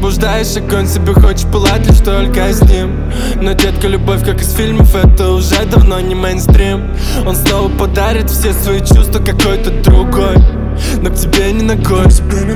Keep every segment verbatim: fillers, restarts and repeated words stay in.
пробуждаешь огонь, себе хочешь пылать лишь только с ним. Но, детка, любовь, как из фильмов, это уже давно не мейнстрим. Он снова подарит все свои чувства какой-то другой, но к тебе не ногой.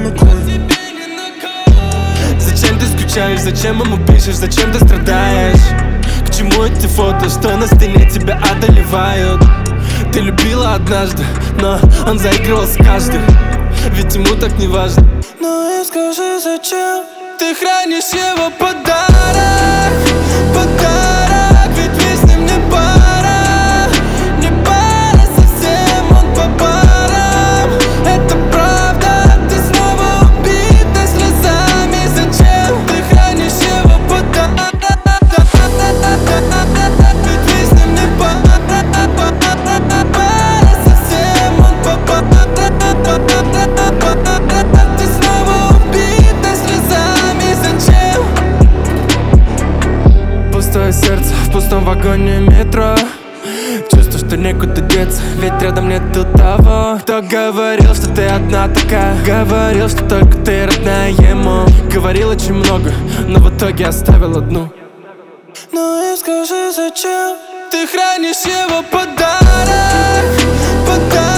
Зачем ты скучаешь, зачем ему пишешь, зачем ты страдаешь? К чему эти фото, что на стене тебя одолевают? Ты любила однажды, но он заигрывал с каждой, ведь ему так не важно. Ну и скажи, зачем ты хранишь его подарок? Подарок, ведь вы с ним не пара. Не пара совсем, он по парам. Это правда, ты снова убита слезами. Зачем ты хранишь его подарок? Ведь вы с ним не пара. Пара совсем, он по парам. Ты снова убита слезами. Зачем? Пустое сердце в пустом вагоне метро. Чувство, что некуда деться, ведь рядом нету того, кто говорил, что ты одна такая. Говорил, что только ты родная ему. Говорил очень много, но в итоге оставил одну. Ну и скажи, зачем ты хранишь его подарок? Подарок.